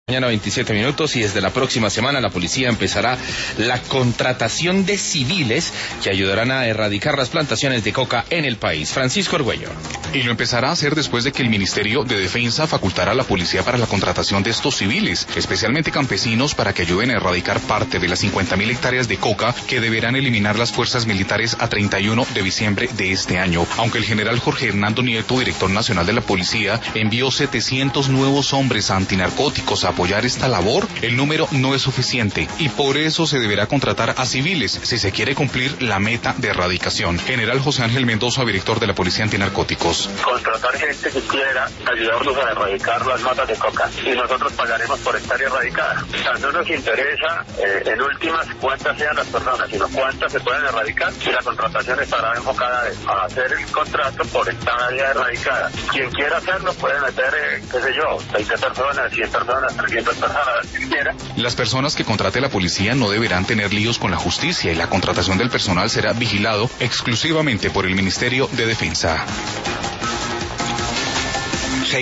Mañana 27 minutos y desde la próxima semana la policía empezará la contratación de civiles que ayudarán a erradicar las plantaciones de coca en el país. Francisco Argüello. Y lo empezará a hacer después de que el Ministerio de Defensa facultara a la policía para la contratación de estos civiles, especialmente campesinos, para que ayuden a erradicar parte de las 50.000 hectáreas de coca que deberán eliminar las fuerzas militares a 31 de diciembre de este año. Aunque el general Jorge Hernando Nieto, director nacional de la policía, envió 700 nuevos hombres antinarcóticos a apoyar esta labor, el número no es suficiente y por eso se deberá contratar a civiles si se quiere cumplir la meta de erradicación. General José Ángel Mendoza, director de la Policía Antinarcóticos. Contratar gente que quiera ayudarnos a erradicar las matas de coca y nosotros pagaremos por estar erradicada. O sea, no nos interesa en últimas cuántas sean las personas, sino cuántas se pueden erradicar, y la contratación estará enfocada a hacer el contrato por esta área erradicada. Quien quiera hacerlo puede meter, 20 personas, 100 personas, 300 personas, si quiera. Las personas que contrate la policía no deberán tener líos con la justicia y la contratación del personal será vigilado exclusivamente por el Ministerio de Defensa.